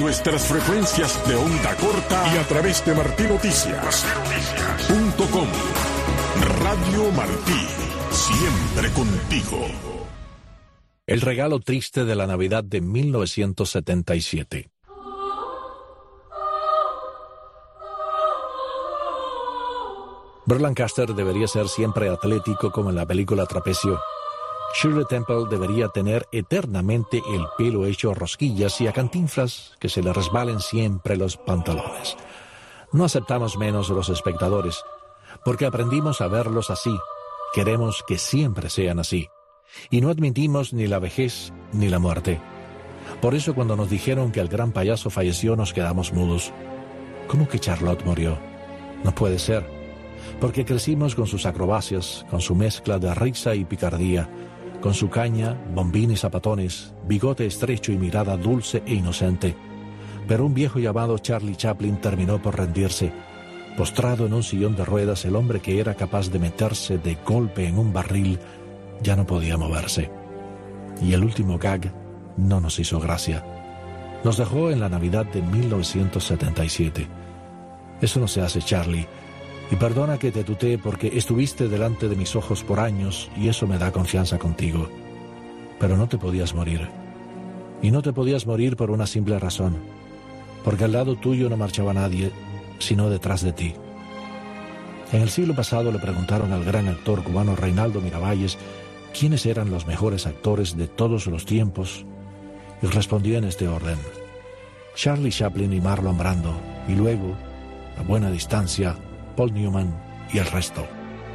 nuestras frecuencias de onda corta y a través de martinoticias.com. Radio Martí, siempre contigo. El regalo triste de la Navidad de 1977. Burt Lancaster debería ser siempre atlético como en la película Trapecio. Shirley Temple debería tener eternamente el pelo hecho rosquillas y a Cantinflas que se le resbalen siempre los pantalones. No aceptamos menos los espectadores, porque aprendimos a verlos así. Queremos que siempre sean así. Y no admitimos ni la vejez ni la muerte. Por eso cuando nos dijeron que el gran payaso falleció nos quedamos mudos. ¿Cómo que Charlotte murió? No puede ser. Porque crecimos con sus acrobacias, con su mezcla de risa y picardía, con su caña, bombín y zapatones, bigote estrecho y mirada dulce e inocente. Pero un viejo llamado Charlie Chaplin terminó por rendirse. Postrado en un sillón de ruedas, el hombre que era capaz de meterse de golpe en un barril ya no podía moverse. Y el último gag no nos hizo gracia. Nos dejó en la Navidad de 1977. Eso no se hace, Charlie. Y perdona que te tutee porque estuviste delante de mis ojos por años y eso me da confianza contigo. Pero no te podías morir. Y no te podías morir por una simple razón. Porque al lado tuyo no marchaba nadie, sino detrás de ti. En el siglo pasado le preguntaron al gran actor cubano Reinaldo Miravalles quiénes eran los mejores actores de todos los tiempos, y respondió en este orden: Charlie Chaplin y Marlon Brando, y luego, a buena distancia, Paul Newman y el resto.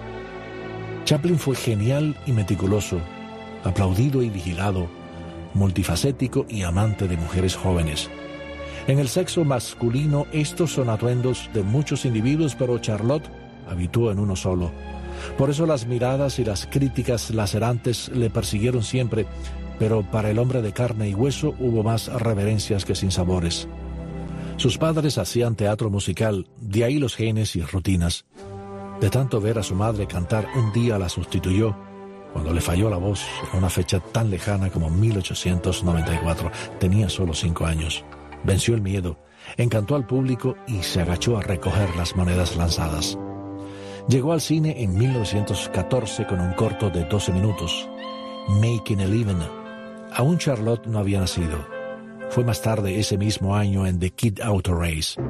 Chaplin fue genial y meticuloso, aplaudido y vigilado, multifacético y amante de mujeres jóvenes. En el sexo masculino estos son atuendos de muchos individuos, pero Charlotte habitó en uno solo. Por eso las miradas y las críticas lacerantes le persiguieron siempre, pero para el hombre de carne y hueso hubo más reverencias que sinsabores. Sus padres hacían teatro musical, de ahí los genes y rutinas. De tanto ver a su madre cantar, un día la sustituyó, cuando le falló la voz en una fecha tan lejana como 1894. Tenía solo 5 años. Venció el miedo, encantó al público y se agachó a recoger las monedas lanzadas. Llegó al cine en 1914 con un corto de 12 minutos, Making a Living. Aún Charlotte no había nacido. Fue más tarde ese mismo año en The Kid Auto Race.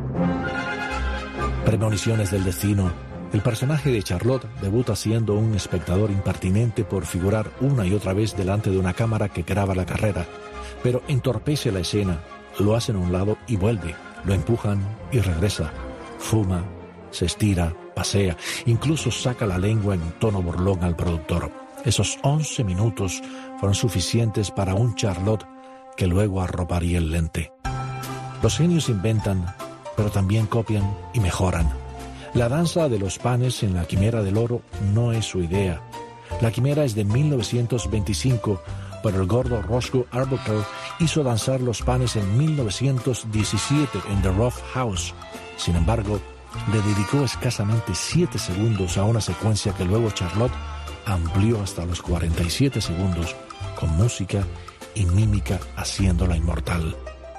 Premoniciones del destino. El personaje de Charlotte debuta siendo un espectador impertinente por figurar una y otra vez delante de una cámara que graba la carrera, pero entorpece la escena, lo hacen a un lado y vuelve, lo empujan y regresa, fuma, se estira, pasea, incluso saca la lengua en tono burlón al productor. Esos 11 minutos fueron suficientes para un Charlotte que luego arroparía el lente. Los genios inventan, pero también copian y mejoran. La danza de los panes en la Quimera del Oro no es su idea. La Quimera es de 1925, pero el gordo Roscoe Arbuckle hizo danzar los panes en 1917 en The Rough House. Sin embargo, le dedicó escasamente 7 segundos a una secuencia que luego Charlotte amplió hasta los 47 segundos, con música y mímica haciéndola inmortal.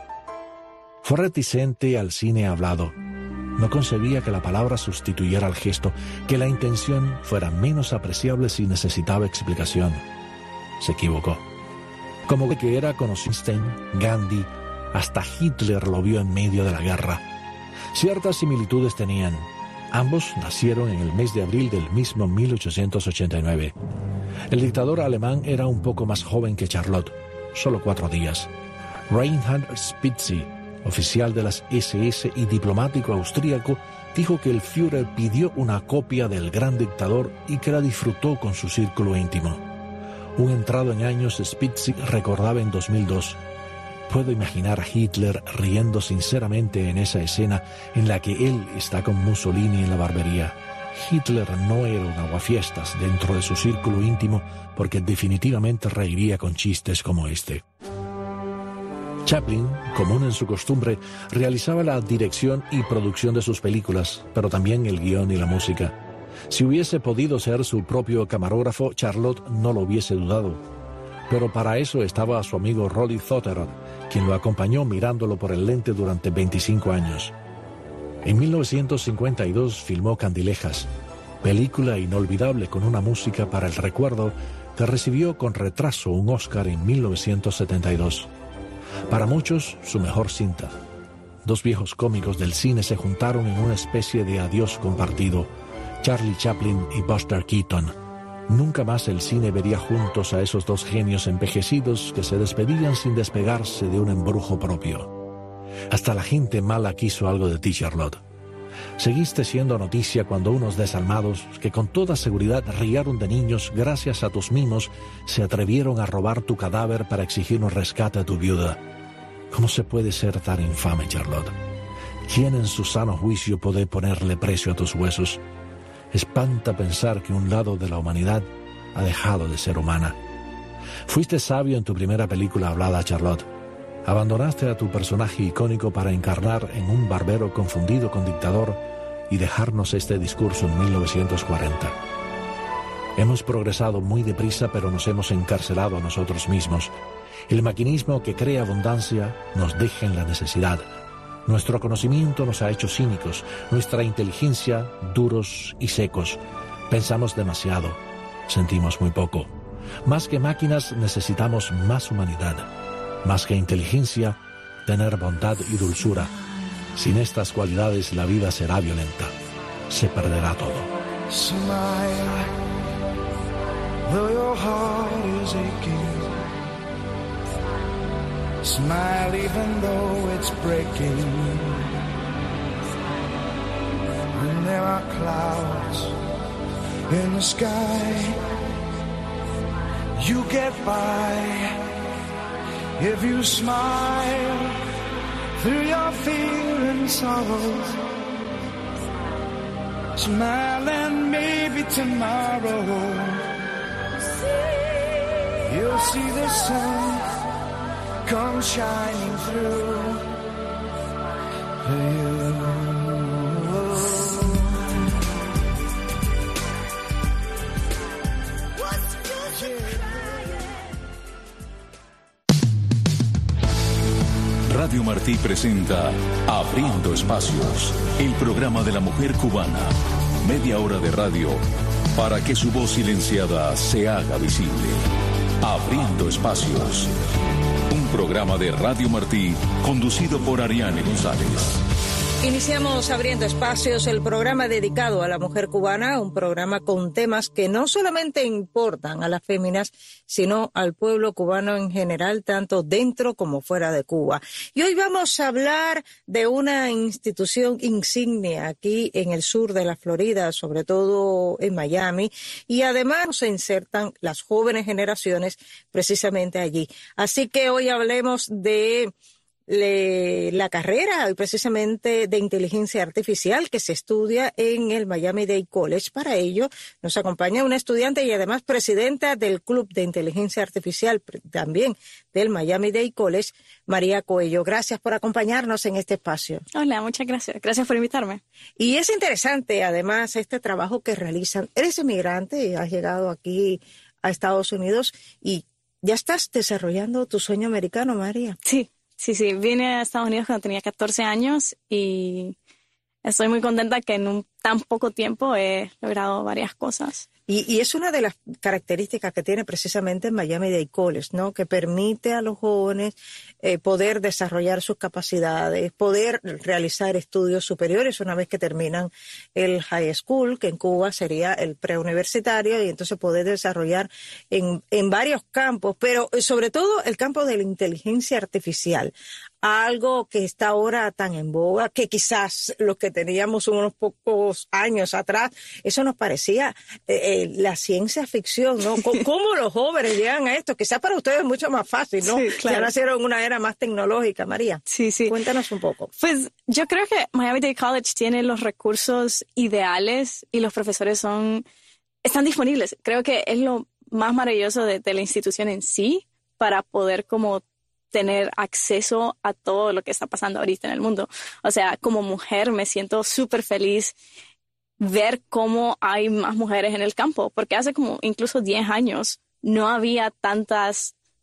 Fue reticente al cine hablado. No concebía que la palabra sustituyera al gesto, que la intención fuera menos apreciable si necesitaba explicación. Se equivocó. Como que era con Einstein, Gandhi, hasta Hitler lo vio en medio de la guerra. Ciertas similitudes tenían. Ambos nacieron en el mes de abril del mismo 1889. El dictador alemán era un poco más joven que Charlotte, solo 4 días. Reinhard Spitzy, oficial de las SS y diplomático austríaco, dijo que el Führer pidió una copia del gran dictador y que la disfrutó con su círculo íntimo. Un entrado en años, Spitzy recordaba en 2002: puedo imaginar a Hitler riendo sinceramente en esa escena en la que él está con Mussolini en la barbería. Hitler no era un aguafiestas dentro de su círculo íntimo, porque definitivamente reiría con chistes como este. Chaplin, común en su costumbre, realizaba la dirección y producción de sus películas, pero también el guión y la música. Si hubiese podido ser su propio camarógrafo, Charlotte no lo hubiese dudado. pero para eso estaba su amigo Rolly Thotter, quien lo acompañó mirándolo por el lente durante 25 años. En 1952 filmó Candilejas, película inolvidable con una música para el recuerdo que recibió con retraso un Oscar en 1972. Para muchos, su mejor cinta. Dos viejos cómicos del cine se juntaron en una especie de adiós compartido, Charlie Chaplin y Buster Keaton. Nunca más el cine vería juntos a esos dos genios envejecidos que se despedían sin despegarse de un embrujo propio. Hasta la gente mala quiso algo de ti, Charlotte. Seguiste siendo noticia cuando unos desalmados, que con toda seguridad riaron de niños gracias a tus mimos, se atrevieron a robar tu cadáver para exigir un rescate a tu viuda. ¿Cómo se puede ser tan infame, Charlotte? ¿Quién en su sano juicio puede ponerle precio a tus huesos? Espanta pensar que un lado de la humanidad ha dejado de ser humana. Fuiste sabio en tu primera película hablada, Charlotte. Abandonaste a tu personaje icónico para encarnar en un barbero confundido con dictador y dejarnos este discurso en 1940. Hemos progresado muy deprisa, pero nos hemos encarcelado a nosotros mismos. El maquinismo que crea abundancia nos deja en la necesidad. Nuestro conocimiento nos ha hecho cínicos, nuestra inteligencia duros y secos. Pensamos demasiado, sentimos muy poco. Más que máquinas necesitamos más humanidad. Más que inteligencia, tener bondad y dulzura. Sin estas cualidades la vida será violenta. Se perderá todo. Smile, though your heart is aching. Smile even though it's breaking. When there are clouds in the sky, you get by if you smile through your fear and sorrow. Smile and maybe tomorrow you'll see the sun come shining through for you. Radio Martí presenta Abriendo Espacios, el programa de la mujer cubana. Media hora de radio para que su voz silenciada se haga visible. Abriendo Espacios. Un programa de Radio Martí conducido por Ariane González. Iniciamos Abriendo Espacios, el programa dedicado a la mujer cubana, un programa con temas que no solamente importan a las féminas, sino al pueblo cubano en general, tanto dentro como fuera de Cuba. Y hoy vamos a hablar de una institución insignia aquí en el sur de la Florida, sobre todo en Miami, y además se insertan las jóvenes generaciones precisamente allí. Así que hoy hablemos de la carrera precisamente de inteligencia artificial que se estudia en el Miami-Dade College. Para ello nos acompaña una estudiante y además presidenta del Club de Inteligencia Artificial también del Miami-Dade College, María Coello. Gracias por acompañarnos en este espacio. Hola, muchas gracias. Gracias por invitarme. Y es interesante además este trabajo que realizan. Eres inmigrante y has llegado aquí a Estados Unidos y ya estás desarrollando tu sueño americano, María. Sí. Vine a Estados Unidos cuando tenía 14 años y estoy muy contenta que en tan poco tiempo he logrado varias cosas. Y es una de las características que tiene precisamente el Miami-Dade College, ¿no? Que permite a los jóvenes poder desarrollar sus capacidades, poder realizar estudios superiores una vez que terminan el high school, que en Cuba sería el preuniversitario, y entonces poder desarrollar en varios campos, pero sobre todo el campo de la inteligencia artificial. Algo que está ahora tan en boga, que quizás los que teníamos unos pocos años atrás, eso nos parecía la ciencia ficción, ¿no? ¿Cómo los jóvenes llegan a esto? Quizás para ustedes es mucho más fácil, ¿no? Sí, claro. Ya nacieron en una era más tecnológica, María. Sí. Cuéntanos un poco. Pues yo creo que Miami-Dade College tiene los recursos ideales y los profesores están disponibles. Creo que es lo más maravilloso de la institución en sí para poder como tener acceso a todo lo que está pasando ahorita en el mundo. O sea, como mujer me siento súper feliz ver cómo hay más mujeres en el campo, porque hace como incluso 10 años no había tantas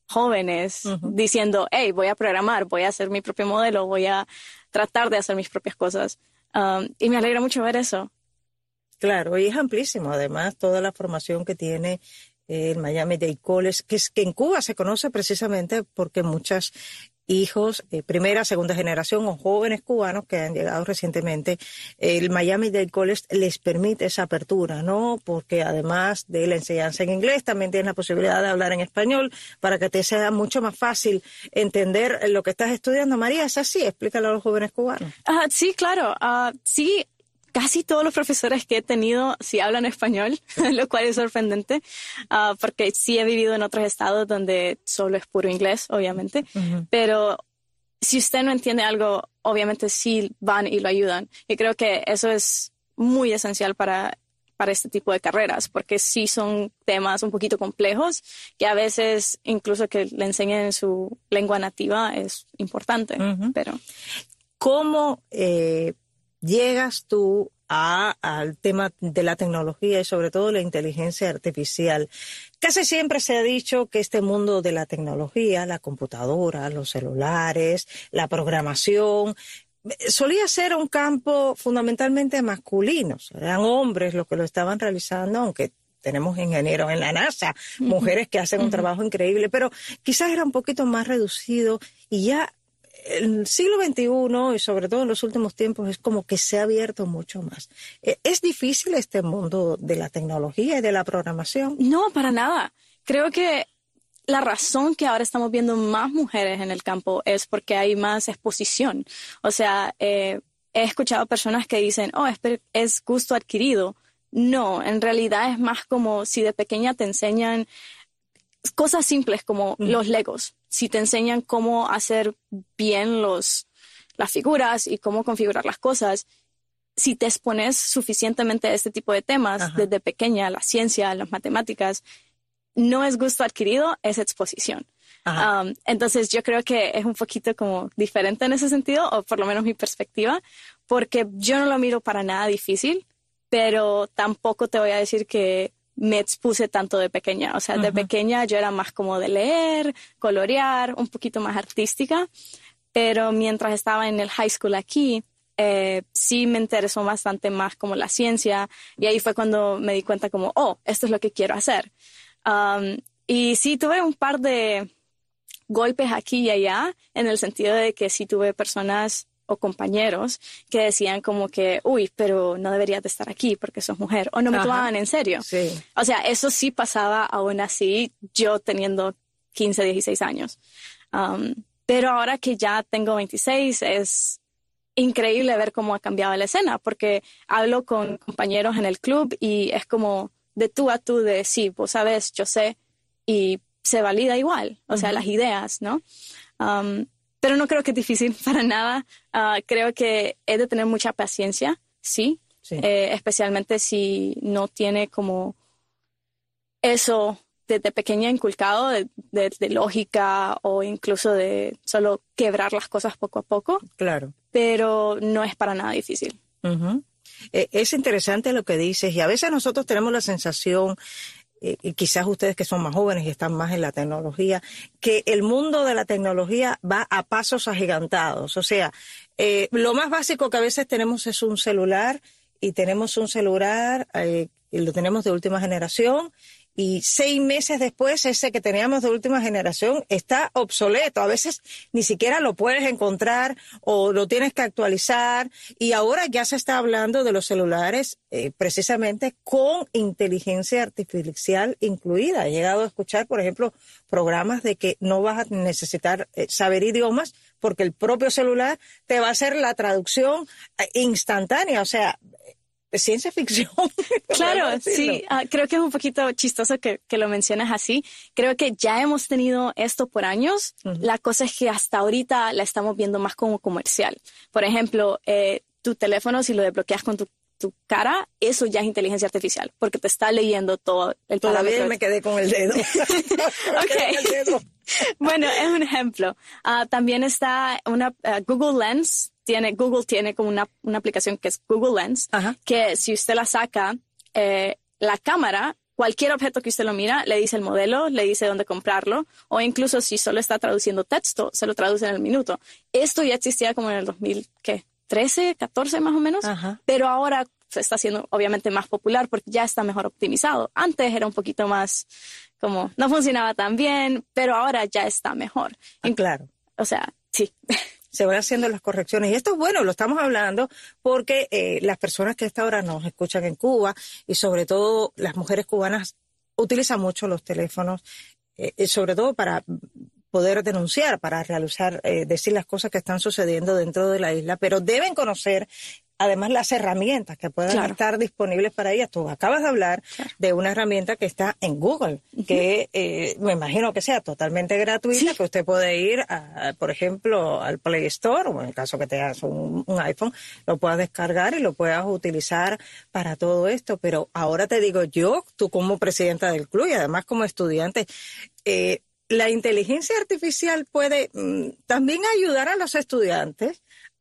jóvenes diciendo, hey, voy a programar, voy a hacer mi propio modelo, voy a tratar de hacer mis propias cosas. Y me alegra mucho ver eso. Claro, y es amplísimo, además, toda la formación que tiene el Miami-Dade College, que en Cuba se conoce precisamente porque muchos hijos, primera, segunda generación o jóvenes cubanos que han llegado recientemente, el Miami-Dade College les permite esa apertura, ¿no? Porque además de la enseñanza en inglés, también tienes la posibilidad de hablar en español para que te sea mucho más fácil entender lo que estás estudiando. María, ¿es así? Explícalo a los jóvenes cubanos. Sí, claro. Sí. Casi todos los profesores que he tenido sí hablan español, lo cual es sorprendente, porque sí he vivido en otros estados donde solo es puro inglés, obviamente, pero si usted no entiende algo, obviamente sí van y lo ayudan. Y creo que eso es muy esencial para este tipo de carreras, porque sí son temas un poquito complejos, que a veces incluso que le enseñen en su lengua nativa es importante. Pero ¿cómo llegas tú al tema de la tecnología y sobre todo la inteligencia artificial? Casi siempre se ha dicho que este mundo de la tecnología, la computadora, los celulares, la programación, solía ser un campo fundamentalmente masculino. Eran hombres los que lo estaban realizando, aunque tenemos ingenieros en la NASA, mujeres que hacen un trabajo increíble, pero quizás era un poquito más reducido y ya el siglo XXI y sobre todo en los últimos tiempos es como que se ha abierto mucho más. ¿Es difícil este mundo de la tecnología y de la programación? No, para nada. Creo que la razón que ahora estamos viendo más mujeres en el campo es porque hay más exposición. O sea, he escuchado personas que dicen, es gusto adquirido. No, en realidad es más como si de pequeña te enseñan cosas simples como los Legos. Si te enseñan cómo hacer bien las figuras y cómo configurar las cosas, si te expones suficientemente a este tipo de temas desde pequeña, la ciencia, las matemáticas, no es gusto adquirido, es exposición. Entonces yo creo que es un poquito como diferente en ese sentido, o por lo menos mi perspectiva, porque yo no lo miro para nada difícil, pero tampoco te voy a decir que me expuse tanto de pequeña. O sea, de pequeña yo era más como de leer, colorear, un poquito más artística. Pero mientras estaba en el high school aquí, sí me interesó bastante más como la ciencia. Y ahí fue cuando me di cuenta como, esto es lo que quiero hacer. Y sí tuve un par de golpes aquí y allá, en el sentido de que sí tuve personas o compañeros que decían como que, pero no deberías de estar aquí porque sos mujer, o no me tomaban en serio. Sí. O sea, eso sí pasaba aún así, yo teniendo 15, 16 años. Pero ahora que ya tengo 26, es increíble ver cómo ha cambiado la escena, porque hablo con compañeros en el club y es como de tú a tú de, sí, vos sabes, yo sé, y se valida igual, o sea, las ideas, ¿no? Pero no creo que es difícil para nada. Creo que es de tener mucha paciencia, sí. Especialmente si no tiene como eso desde pequeña inculcado de lógica o incluso de solo quebrar las cosas poco a poco. Claro. Pero no es para nada difícil. Es interesante lo que dices y a veces nosotros tenemos la sensación, y quizás ustedes que son más jóvenes y están más en la tecnología, que el mundo de la tecnología va a pasos agigantados. O sea, lo más básico que a veces tenemos es un celular y tenemos un celular y lo tenemos de última generación y 6 meses después ese que teníamos de última generación está obsoleto. A veces ni siquiera lo puedes encontrar o lo tienes que actualizar y ahora ya se está hablando de los celulares precisamente con inteligencia artificial incluida. He llegado a escuchar, por ejemplo, programas de que no vas a necesitar saber idiomas porque el propio celular te va a hacer la traducción instantánea. O sea, ciencia ficción. Claro, sí. Creo que es un poquito chistoso que lo mencionas así. Creo que ya hemos tenido esto por años. La cosa es que hasta ahorita la estamos viendo más como comercial. Por ejemplo, tu teléfono, si lo desbloqueas con tu cara, eso ya es inteligencia artificial, porque te está leyendo todo el parámetro. Todavía me quedé con el dedo. Okay. Bueno, es un ejemplo. También está Google Lens. Google tiene como una aplicación que es Google Lens, que si usted la saca, la cámara cualquier objeto que usted lo mira, le dice el modelo, le dice dónde comprarlo, o incluso si solo está traduciendo texto, se lo traduce en el minuto. Esto ya existía como en el 2013, 14 más o menos, pero ahora se está haciendo obviamente más popular porque ya está mejor optimizado. Antes era un poquito más como, no funcionaba tan bien, pero ahora ya está mejor. Claro. O sea, sí. Se van haciendo las correcciones. Y esto es bueno, lo estamos hablando porque las personas que a esta hora nos escuchan en Cuba y sobre todo las mujeres cubanas utilizan mucho los teléfonos, sobre todo para poder denunciar, para realizar, decir las cosas que están sucediendo dentro de la isla, pero deben conocer además las herramientas que puedan estar disponibles para ellas. Tú acabas de hablar de una herramienta que está en Google, que me imagino que sea totalmente gratuita, que usted puede ir, por ejemplo, al Play Store, o en el caso que tengas un iPhone, lo puedas descargar y lo puedas utilizar para todo esto. Pero ahora te digo yo, tú como presidenta del club y además como estudiante, la inteligencia artificial puede también ayudar a los estudiantes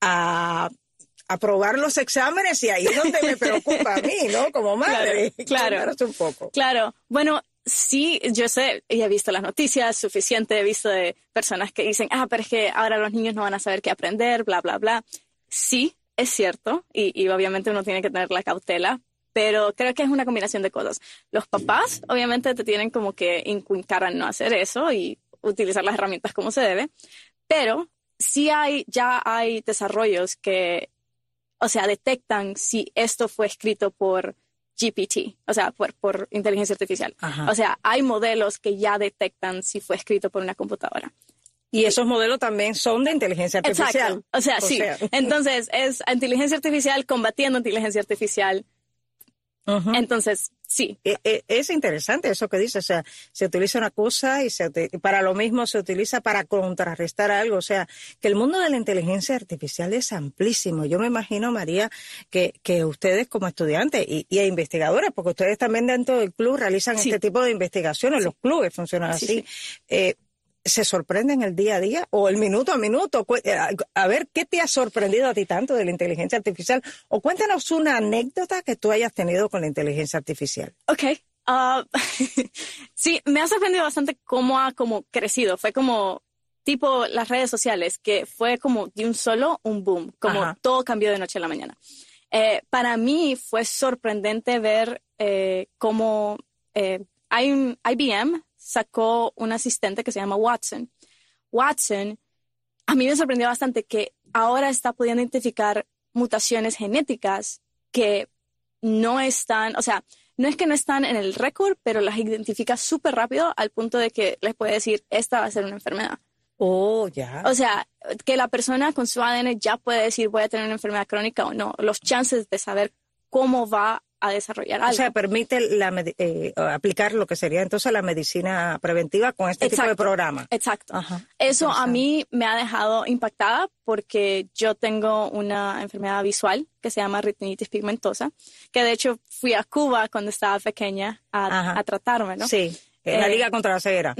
a aprobar los exámenes, y ahí es donde me preocupa a mí, ¿no? Como madre. Claro. Un poco. Claro. Bueno, sí, yo sé, y he visto las noticias suficiente, he visto de personas que dicen, pero es que ahora los niños no van a saber qué aprender, bla, bla, bla. Sí, es cierto, y obviamente uno tiene que tener la cautela, pero creo que es una combinación de cosas. Los papás, obviamente, te tienen como que inculcar a no hacer eso y utilizar las herramientas como se debe, pero sí ya hay desarrollos que, o sea, detectan si esto fue escrito por GPT, o sea, por inteligencia artificial. O sea, hay modelos que ya detectan si fue escrito por una computadora. Y esos modelos también son de inteligencia artificial. Exacto. O sea, sí. Entonces, es inteligencia artificial combatiendo inteligencia artificial. Entonces, sí. Es interesante eso que dice. O sea, se utiliza una cosa y para lo mismo se utiliza para contrarrestar algo. O sea, que el mundo de la inteligencia artificial es amplísimo. Yo me imagino, María, que ustedes como estudiantes y investigadores, porque ustedes también dentro del club realizan este tipo de investigaciones, los clubes funcionan así. ¿Se sorprenden el día a día o el minuto a minuto? A ver, ¿qué te ha sorprendido a ti tanto de la inteligencia artificial? O cuéntanos una anécdota que tú hayas tenido con la inteligencia artificial. Okay. Sí, me ha sorprendido bastante cómo ha crecido. Fue como tipo las redes sociales, que fue como de un boom, como todo cambió de noche a la mañana. Para mí fue sorprendente ver cómo IBM sacó un asistente que se llama Watson. Watson, a mí me sorprendió bastante que ahora está pudiendo identificar mutaciones genéticas que no están, o sea, no es que no están en el récord, pero las identifica súper rápido al punto de que les puede decir, esta va a ser una enfermedad. Oh, ya. O sea, que la persona con su ADN ya puede decir, voy a tener una enfermedad crónica o no. Los chances de saber cómo va a desarrollar algo. O sea, permite aplicar lo que sería entonces la medicina preventiva con este tipo de programa. Exacto. Eso a mí me ha dejado impactada porque yo tengo una enfermedad visual que se llama retinitis pigmentosa, que de hecho fui a Cuba cuando estaba pequeña a tratarme, ¿no? Sí, en la Liga contra la Ceguera.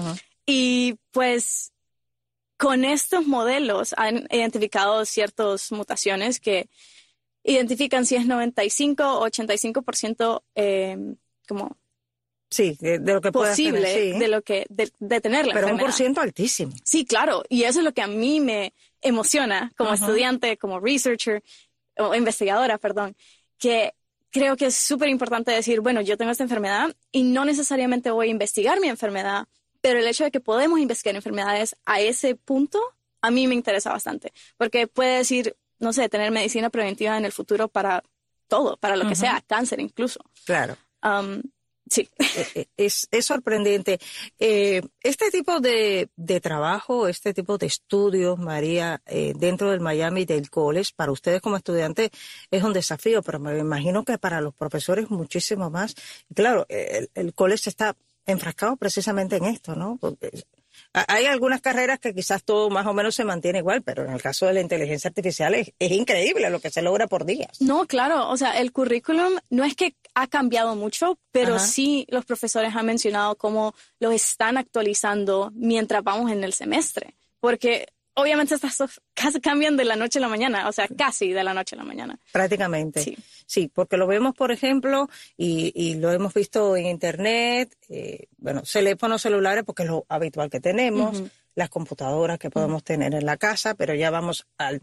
Y pues con estos modelos han identificado ciertas mutaciones que identifican si es 95 o 85% como sí, de lo que posible tener, sí. de tener la enfermedad. Pero un porciento altísimo. Sí, claro. Y eso es lo que a mí me emociona como estudiante, como researcher, o investigadora, perdón, que creo que es súper importante decir, bueno, yo tengo esta enfermedad y no necesariamente voy a investigar mi enfermedad, pero el hecho de que podemos investigar enfermedades a ese punto, a mí me interesa bastante. Porque puede decir, no sé, tener medicina preventiva en el futuro para todo, para lo que sea, cáncer incluso. Claro. Sí. Es sorprendente. Este tipo de trabajo, este tipo de estudios, María, dentro del Miami Dade College, para ustedes como estudiantes es un desafío, pero me imagino que para los profesores muchísimo más. Claro, el college está enfrascado precisamente en esto, ¿no? Porque hay algunas carreras que quizás todo más o menos se mantiene igual, pero en el caso de la inteligencia artificial es increíble lo que se logra por días. No, claro, o sea, el currículum no es que ha cambiado mucho, pero sí los profesores han mencionado cómo lo están actualizando mientras vamos en el semestre. Porque, obviamente estas casi cambian de la noche a la mañana, o sea, casi de la noche a la mañana. Prácticamente. Sí. Sí, porque lo vemos, por ejemplo, y lo hemos visto en Internet, teléfonos celulares, porque es lo habitual que tenemos, las computadoras que podemos tener en la casa, pero ya vamos al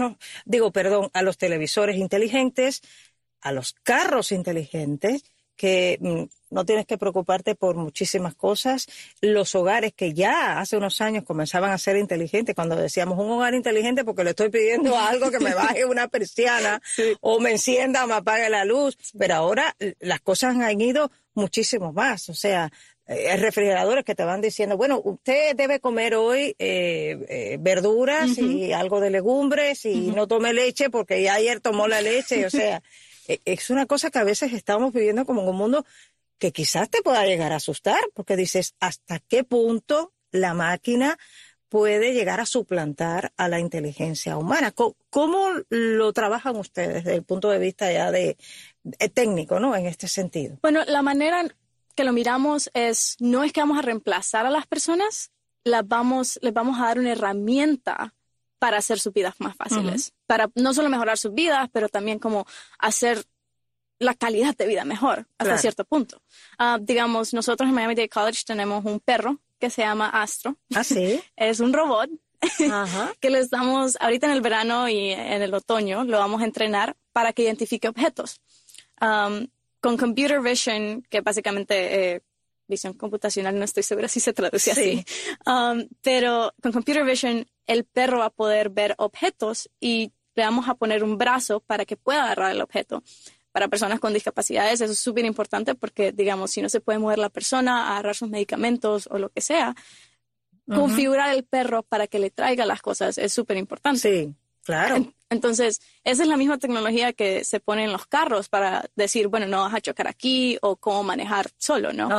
a los televisores inteligentes, a los carros inteligentes, que no tienes que preocuparte por muchísimas cosas. Los hogares que ya hace unos años comenzaban a ser inteligentes, cuando decíamos un hogar inteligente porque le estoy pidiendo algo que me baje una persiana o me encienda o me apague la luz, pero ahora las cosas han ido muchísimo más. O sea, refrigeradores que te van diciendo, bueno, usted debe comer hoy verduras y algo de legumbres y no tome leche porque ya ayer tomó la leche. O sea, es una cosa que a veces estamos viviendo como en un mundo que quizás te pueda llegar a asustar, porque dices, ¿hasta qué punto la máquina puede llegar a suplantar a la inteligencia humana? ¿Cómo lo trabajan ustedes desde el punto de vista ya de técnico, ¿no? En este sentido. Bueno, la manera que lo miramos no es que vamos a reemplazar a las personas, les vamos a dar una herramienta para hacer sus vidas más fáciles, para no solo mejorar sus vidas, pero también como hacer la calidad de vida mejor hasta cierto punto. Digamos, nosotros en Miami-Dade College tenemos un perro que se llama Astro. ¿Ah, sí? Es un robot que les damos ahorita en el verano y en el otoño, lo vamos a entrenar para que identifique objetos. Con computer vision, que básicamente visión computacional, no estoy segura si se traduce así, pero con computer vision el perro va a poder ver objetos y le vamos a poner un brazo para que pueda agarrar el objeto. Para personas con discapacidades eso es súper importante porque, digamos, si no se puede mover la persona, agarrar sus medicamentos o lo que sea, configurar el perro para que le traiga las cosas es súper importante. Sí, claro. Entonces, esa es la misma tecnología que se pone en los carros para decir, bueno, no vas a chocar aquí o cómo manejar solo, ¿no?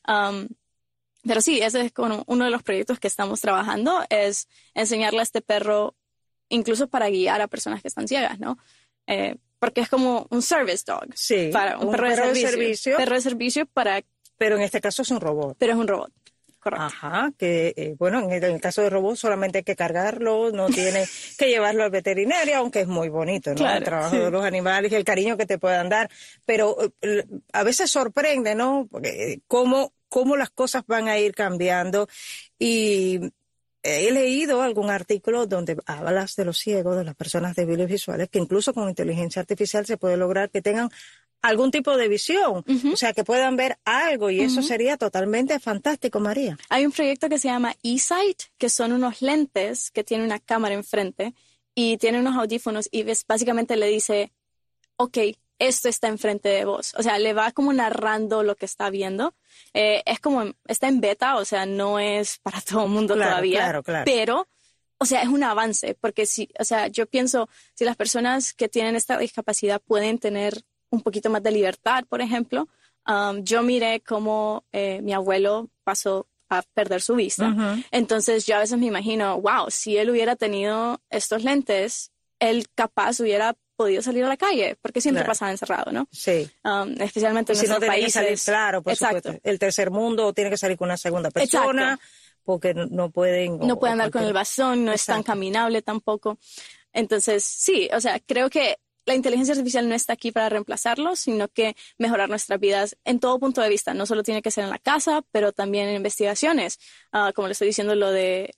Pero sí, ese es uno de los proyectos que estamos trabajando, es enseñarle a este perro, incluso para guiar a personas que están ciegas, ¿no? Porque es como un service dog. Sí, para un perro de servicio. Perro de servicio para... Pero en este caso es un robot. Pero es un robot, correcto. Ajá, que bueno, en el caso de robot solamente hay que cargarlo, no tiene que llevarlo al veterinario, aunque es muy bonito, ¿no? Claro, el trabajo de los animales y el cariño que te puedan dar. Pero a veces sorprende, ¿no? Porque cómo las cosas van a ir cambiando. Y he leído algún artículo donde hablas de los ciegos, de las personas débiles visuales, que incluso con inteligencia artificial se puede lograr que tengan algún tipo de visión, o sea, que puedan ver algo, y eso sería totalmente fantástico, María. Hay un proyecto que se llama eSight, que son unos lentes que tienen una cámara enfrente y tienen unos audífonos y básicamente le dice, ok, esto está enfrente de vos. O sea, le va como narrando lo que está viendo. Es como, está en beta, o sea, no es para todo el mundo todavía. Claro. Pero, o sea, es un avance, porque yo pienso, si las personas que tienen esta discapacidad pueden tener un poquito más de libertad, por ejemplo. Yo miré cómo mi abuelo pasó a perder su vista. Entonces yo a veces me imagino, wow, si él hubiera tenido estos lentes, él capaz hubiera podido salir a la calle, porque siempre pasaba encerrado, ¿no? Sí. Especialmente en nuestros países. Salir, claro, por supuesto. El tercer mundo tiene que salir con una segunda persona, porque no pueden... No pueden andar con el bastón, no es tan caminable tampoco. Entonces, sí, o sea, creo que la inteligencia artificial no está aquí para reemplazarlo, sino que mejorar nuestras vidas en todo punto de vista. No solo tiene que ser en la casa, pero también en investigaciones. Como le estoy diciendo, lo de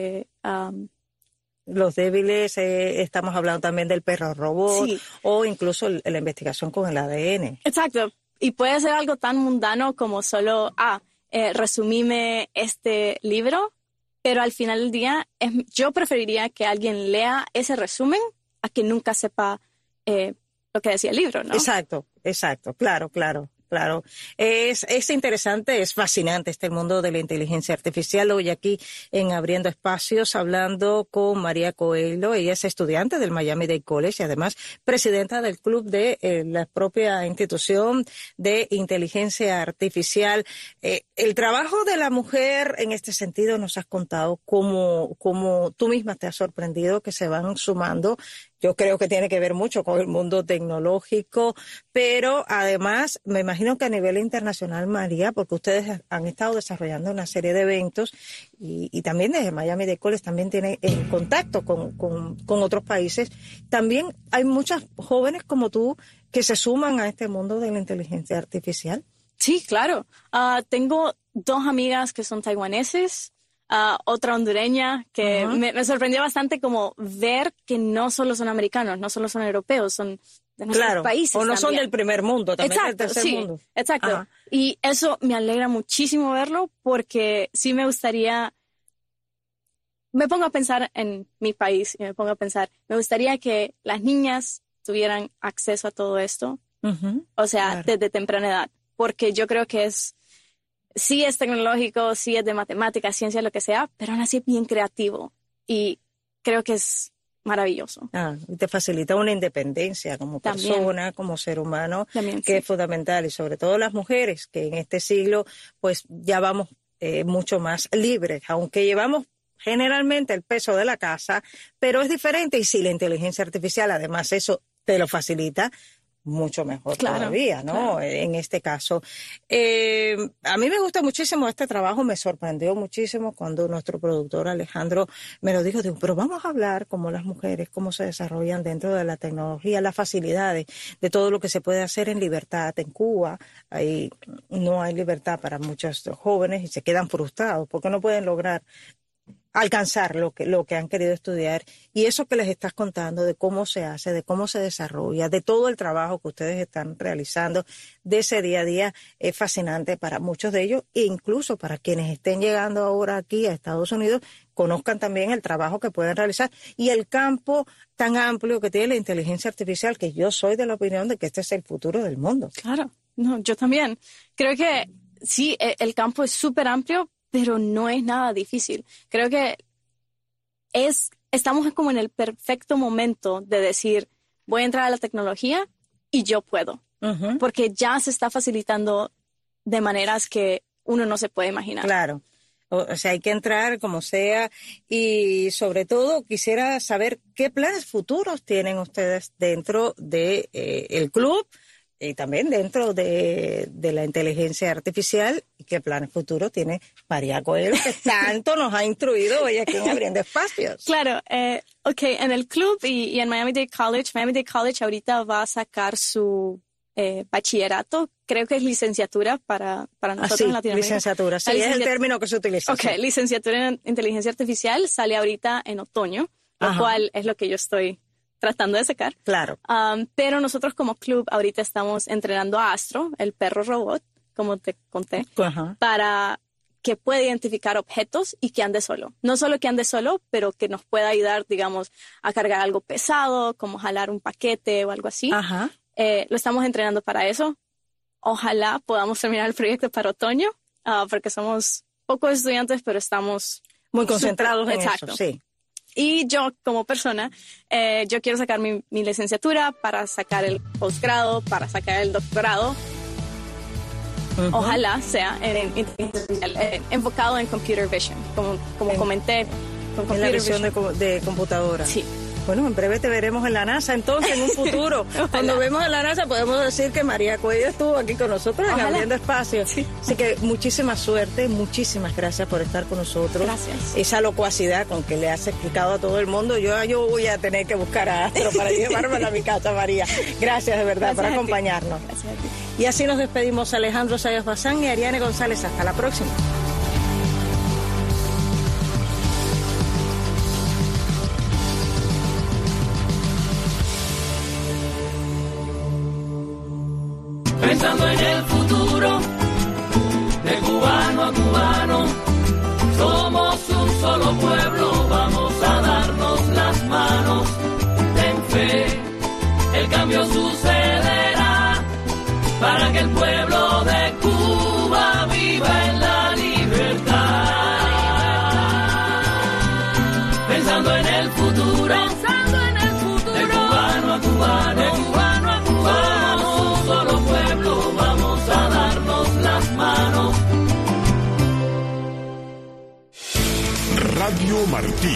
los débiles, estamos hablando también del perro robot, o incluso la investigación con el ADN. Exacto. Y puede ser algo tan mundano como solo, resumime este libro, pero al final del día yo preferiría que alguien lea ese resumen a que nunca sepa lo que decía el libro, ¿no? Exacto, claro. Es interesante, es fascinante el mundo de la inteligencia artificial. Hoy aquí en Abriendo Espacios, hablando con María Coelho. Ella es estudiante del Miami-Dade College y además presidenta del club de la propia institución de inteligencia artificial. El trabajo de la mujer en este sentido, nos has contado cómo tú misma te has sorprendido que se van sumando Yo creo que tiene que ver mucho con el mundo tecnológico, pero además me imagino que a nivel internacional, María, porque ustedes han estado desarrollando una serie de eventos y también desde Miami-Dade College también tiene contacto con otros países. También hay muchas jóvenes como tú que se suman a este mundo de la inteligencia artificial. Sí, claro. Tengo 2 amigas que son taiwaneses. Otra hondureña que me sorprendió bastante como ver que no solo son americanos, no solo son europeos, son de nuestros países o no también. son del primer mundo, también exacto, del tercer mundo. Exacto. Ajá. Y eso me alegra muchísimo verlo porque sí me gustaría, me pongo a pensar en mi país y me pongo a pensar, me gustaría que las niñas tuvieran acceso a todo esto, o sea, desde temprana edad, porque yo creo que sí es tecnológico, sí es de matemáticas, ciencia, lo que sea, pero aún así es bien creativo y creo que es maravilloso. Y te facilita una independencia como persona, como ser humano, que es fundamental, y sobre todo las mujeres, que en este siglo pues ya vamos mucho más libres, aunque llevamos generalmente el peso de la casa, pero es diferente, y si la inteligencia artificial además eso te lo facilita, mucho mejor todavía, ¿no? Claro. En este caso. A mí me gusta muchísimo este trabajo, me sorprendió muchísimo cuando nuestro productor Alejandro me lo dijo, pero vamos a hablar como las mujeres, cómo se desarrollan dentro de la tecnología, las facilidades de todo lo que se puede hacer en libertad. En Cuba ahí no hay libertad para muchos jóvenes y se quedan frustrados porque no pueden lograr alcanzar lo que han querido estudiar, y eso que les estás contando de cómo se hace, de cómo se desarrolla, de todo el trabajo que ustedes están realizando, de ese día a día, es fascinante para muchos de ellos, e incluso para quienes estén llegando ahora aquí a Estados Unidos, conozcan también el trabajo que pueden realizar y el campo tan amplio que tiene la inteligencia artificial, que yo soy de la opinión de que este es el futuro del mundo. Claro, no, yo también. Creo que sí, el campo es súper amplio, pero no es nada difícil. Creo que estamos como en el perfecto momento de decir, voy a entrar a la tecnología y yo puedo. Porque ya se está facilitando de maneras que uno no se puede imaginar. Claro. O sea, hay que entrar como sea, y sobre todo quisiera saber qué planes futuros tienen ustedes dentro de el club y también dentro de la inteligencia artificial, y qué planes futuros tiene María Coelho, que tanto nos ha instruido hoy aquí en Abriendo Espacios. Claro, en el club y en Miami-Dade College ahorita va a sacar su bachillerato, creo que es licenciatura para nosotros en Latinoamérica. Licenciatura, sí, es el término que se utiliza. Sí. Licenciatura en inteligencia artificial sale ahorita en otoño, lo cual es lo que yo estoy tratando de sacar. Claro. Pero nosotros como club ahorita estamos entrenando a Astro, el perro robot, como te conté, para que pueda identificar objetos y que ande solo. No solo que ande solo, pero que nos pueda ayudar, digamos, a cargar algo pesado, como jalar un paquete o algo así. Lo estamos entrenando para eso. Ojalá podamos terminar el proyecto para otoño, porque somos pocos estudiantes, pero estamos muy concentrados en eso. Sí. Y yo, como persona, yo quiero sacar mi licenciatura para sacar el posgrado, para sacar el doctorado. Ojalá sea en inteligencia artificial, enfocado en computer vision, como comenté. En la visión de computadora. Sí. Bueno, en breve te veremos en la NASA, entonces, en un futuro. Cuando vemos en la NASA podemos decir que María Coelho estuvo aquí con nosotros en Abriendo Espacios. Sí. Así que muchísima suerte, muchísimas gracias por estar con nosotros. Gracias. Esa locuacidad con que le has explicado a todo el mundo, yo voy a tener que buscar a Astro para llevármela a mi casa, María. Gracias de verdad por acompañarnos. Gracias a ti. Y así nos despedimos, Alejandro Sayas Bazán y Ariane González. Hasta la próxima. Pensando en el futuro, de cubano a cubano, somos un solo pueblo, vamos a darnos las manos. Ten fe, el cambio sucederá, para que el pueblo de Cuba viva en la libertad. Pensando en el futuro, de cubano a cubano, somos un solo pueblo, vamos a darnos las manos. Radio Martí,